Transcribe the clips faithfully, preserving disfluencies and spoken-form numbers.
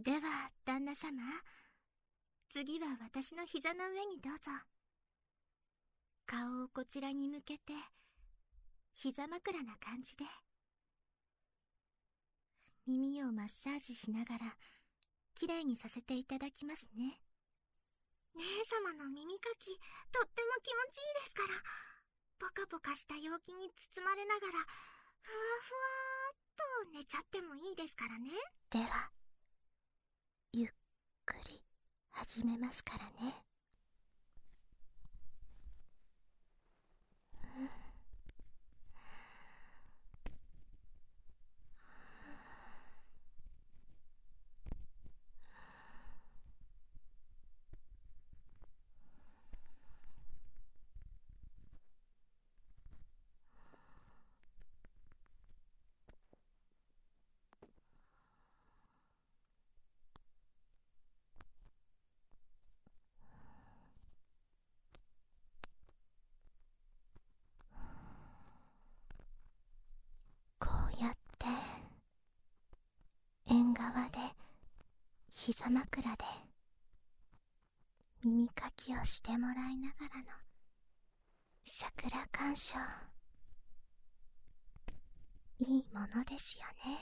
では旦那様、次は私の膝の上にどうぞ。顔をこちらに向けて膝枕な感じで耳をマッサージしながらきれいにさせていただきますね。姉様の耳かきとっても気持ちいいですから、ポカポカした陽気に包まれながらふわふわーっと寝ちゃってもいいですからね。ではゆっくり始めますからね。こうやって縁側で膝枕で耳かきをしてもらいながらの桜鑑賞、いいものですよね。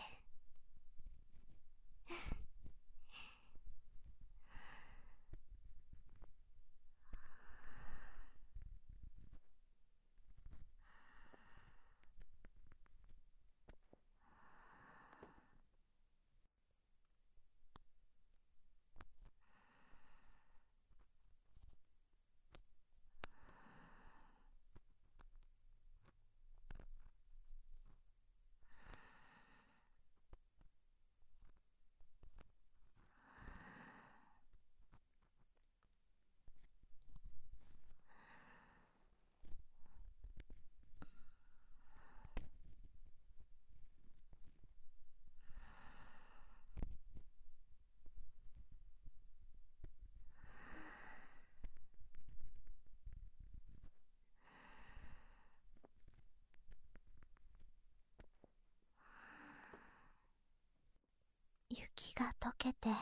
雪が溶けて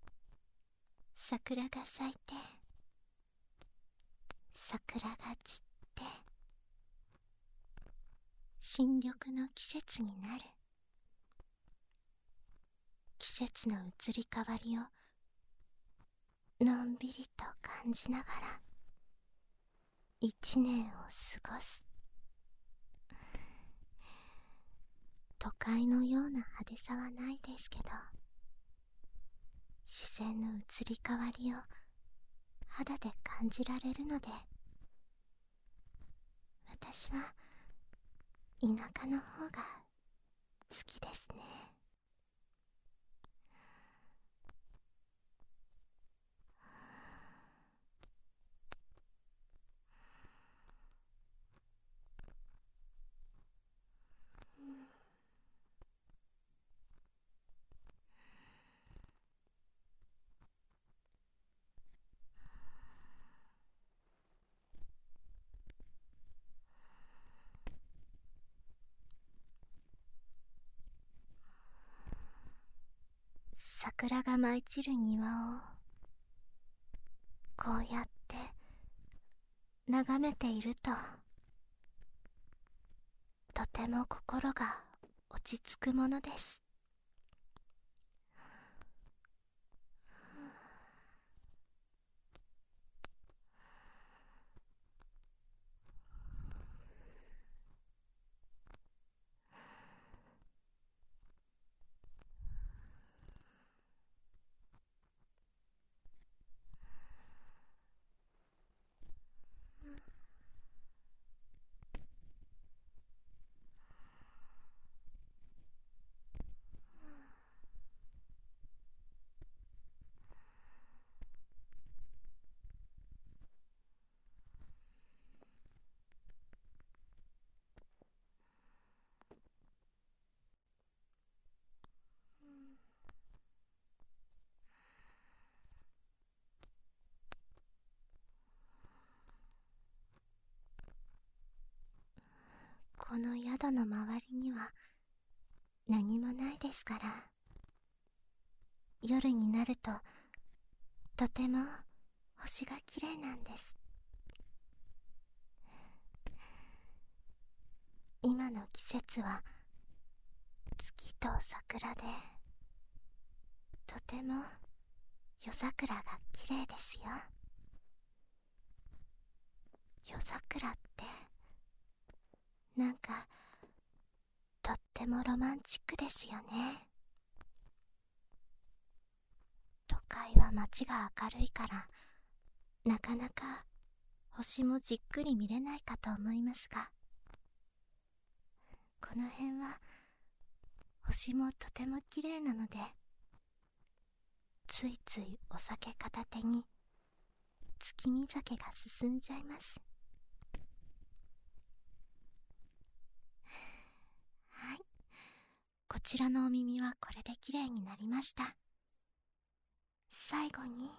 桜が咲いて桜が散って新緑の季節になる。季節の移り変わりをのんびりと感じながら一年を過ごす。都会のような派手さはないですけど、自然の移り変わりを肌で感じられるので、私は田舎の方が好きですね。桜が舞い散る庭をこうやって眺めていると、とても心が落ち着くものです。この宿の周りには何もないですから、 夜になるととても星がきれいなんです。今の季節は月と桜でとても夜桜がきれいですよ。夜桜ってなんかとってもロマンチックですよね。都会は街が明るいからなかなか星もじっくり見れないかと思いますが、この辺は星もとてもきれいなので、ついついお酒片手に月見酒が進んじゃいます。はい、こちらのお耳はこれできれいになりました。最後に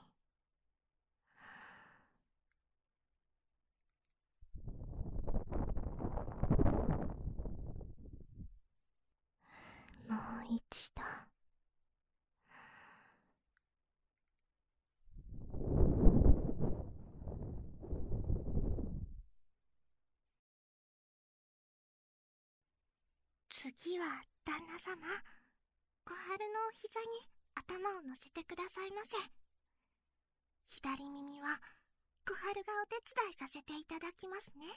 もう一度次は旦那様、小春のお膝に頭を乗せてくださいませ。左耳は小春がお手伝いさせていただきますね。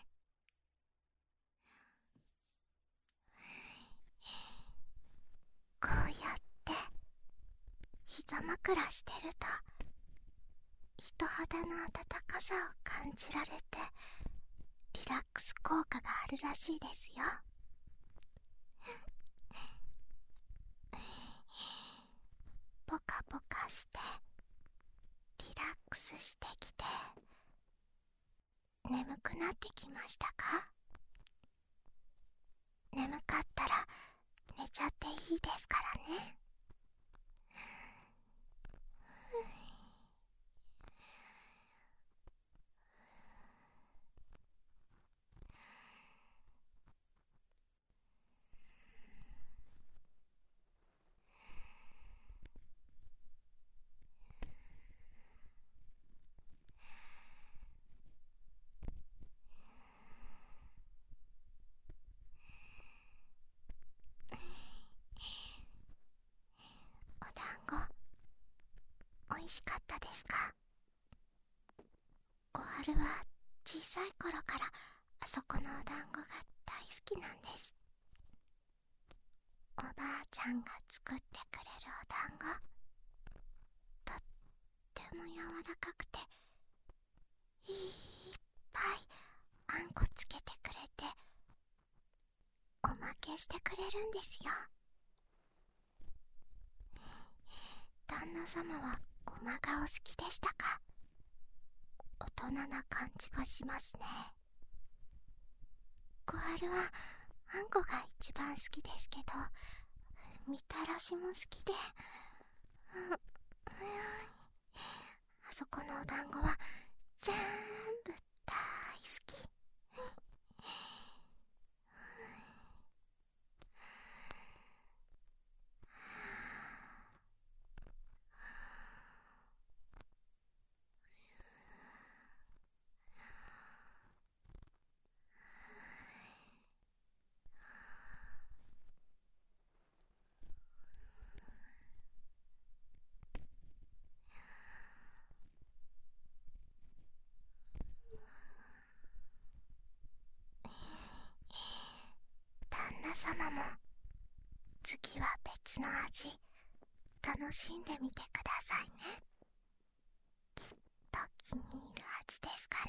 こうやって膝枕してると人肌の温かさを感じられてリラックス効果があるらしいですよ。ポカポカしてリラックスしてきて眠くなってきましたか？眠かったら寝ちゃっていいですからね。お団子おいしかったですか？小春は小さい頃からあそこのお団子が大好きなんです。おばあちゃんが作ってくれるお団子、とっても柔らかくていっぱいあんこつけてくれておまけしてくれるんですよ。旦那様はごまがお好きでしたか？大人な感じがしますね。小春はあんこが一番好きですけど、みたらしも好きで、うん、あそこのお団子は全部大好き。旦那様も次は別の味楽しんでみてくださいね。きっと気に入るはずですから。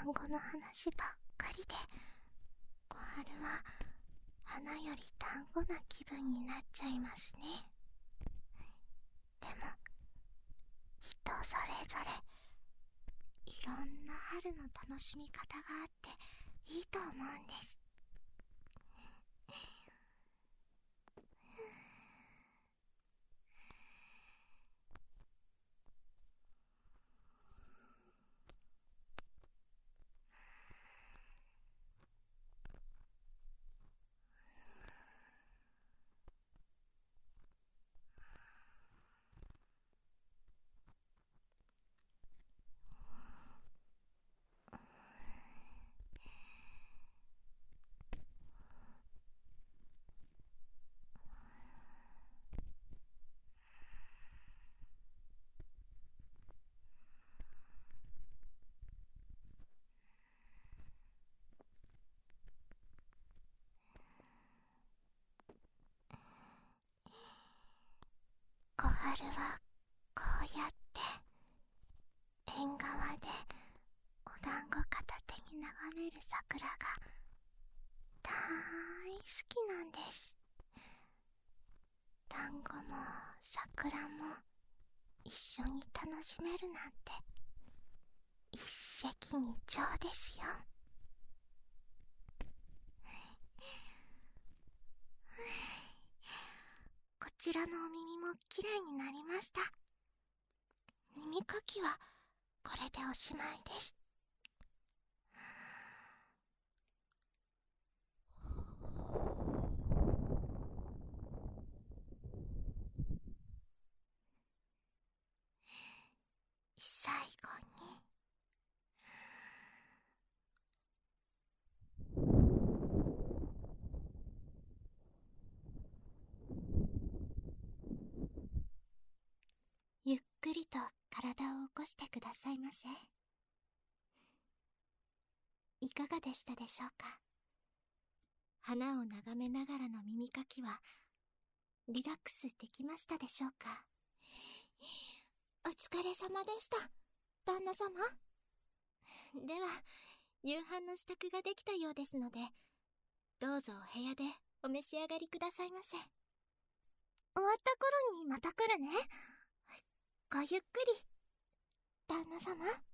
団子の話ばっかりで、小春は花より団子な気分になっちゃいますね。でも人それぞれいろんな春の楽しみ方があっていいと思うんです。小春はこうやって縁側でお団子片手に眺める桜が大好きなんです。団子も桜も一緒に楽しめるなんて一石二鳥ですよ。こちらのお耳もきれいになりました。耳かきはこれでおしまいです。最後にゆっくりと体を起こしてくださいませ。いかがでしたでしょうか。花を眺めながらの耳かきはリラックスできましたでしょうか。お疲れ様でした、旦那様。では夕飯の支度ができたようですので、どうぞお部屋でお召し上がりくださいませ。終わった頃にまた来るね。ごゆっくり、旦那様。